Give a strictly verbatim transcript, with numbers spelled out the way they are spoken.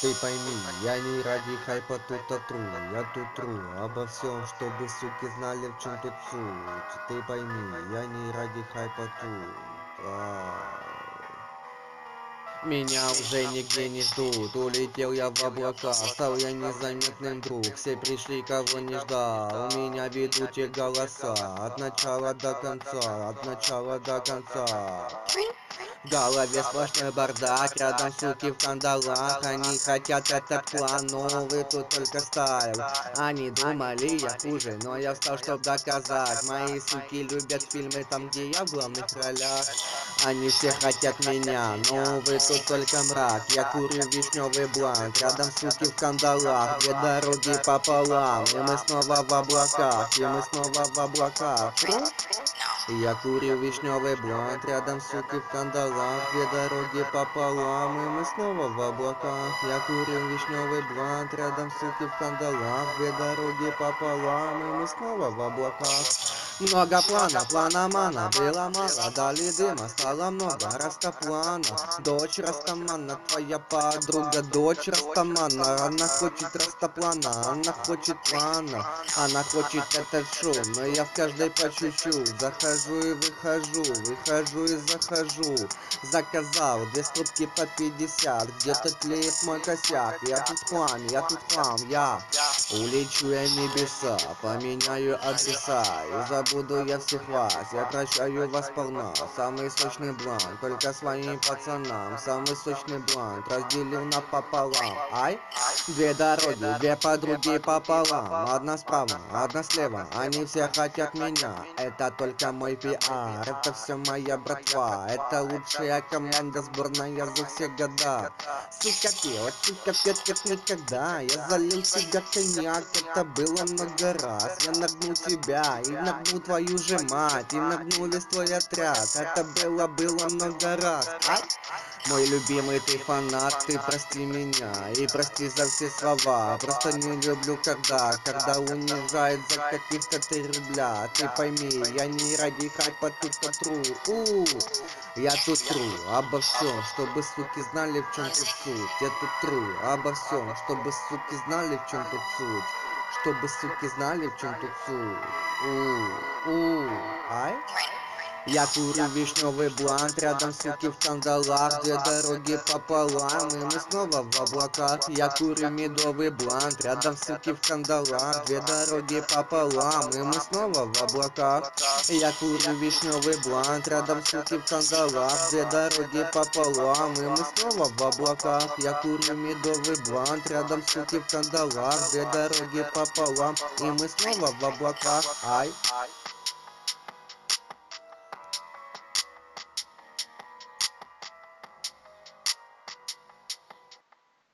Ты пойми, я не ради хайпа тут отру, я тут тру обо всем, чтобы суки знали, в чем тут суть. Ты пойми, я не ради хайпа тут. А. Меня уже нигде не ждут, улетел я в облака, стал я незаметным друг, все пришли, кого не ждал, у меня ведут те голоса, от начала до конца, от начала до конца. В голове сплошной бардак, рядом суки в кандалах, они хотят этот план, но вы тут только стайл. Они думали я хуже, но я встал, чтоб доказать, мои суки любят фильмы там, где я в главных ролях. Они все хотят меня, но вы тут только мрак. Я курю вишневый блант, рядом суки в кандалах, две дороги пополам, и мы снова в облаках, и мы снова в облаках. Я курю вишневый блант, рядом суки в кандалах, две дороги пополам, и мы снова в облаках. Я курю вишневый блант, рядом суки в кандалах, две дороги пополам, и мы снова в облаках. Много плана, плана мана, было мало, дали дыма, стало много, Растаплана. Дочь Растамана, твоя подруга, дочь Растамана. Она хочет Растоплана, она хочет плана, она хочет этот шоу, но я в каждой по чуть-чуть. Захожу и выхожу, выхожу и захожу. Заказал две стопки по пятьдесят, где-то тлеет мой косяк. Я тут хлам, я тут хлам, я улечу я в небеса, поменяю адреса, и забуду я всех вас, я прощаю вас сполна. Самый сочный блант, только своим пацанам, самый сочный блант, разделил напополам. Ай, две дороги, две подруги пополам, одна справа, одна слева, они все хотят меня. Это только мой пиар, это все моя братва, это лучшая команда сборная за все года. Сука пела, сука пет как никогда, я залил себя коньяк, это было много раз. Я нагнул тебя и нагнул твою же мать, и нагнул весь твой отряд, это было, было много раз. Ай! Мой любимый ты фанат, ты прости меня и прости за все слова. Просто не люблю когда, когда унижает за каких-то три рубля. Ты пойми, я не ради хайпа тут тру. У, я тут тру обо всем, чтобы суки знали, в чем тут суть. Я тут тру обо всем, чтобы суки знали, в чем тут суть. Чтобы суки знали, в чем тут суть. У, у, ай? Я курю вишневый блант, рядом суки в кандалах, две дороги пополам, и мы снова в облаках. Я курю медовый блант, рядом суки в кандалах, две дороги пополам, и мы снова в облаках. Я курю вишневый блант, рядом суки в кандалах, две дороги пополам, и мы снова в облаках. Я курю медовый блант, рядом суки в кандалах, две дороги пополам, и мы снова в облаках. Ай.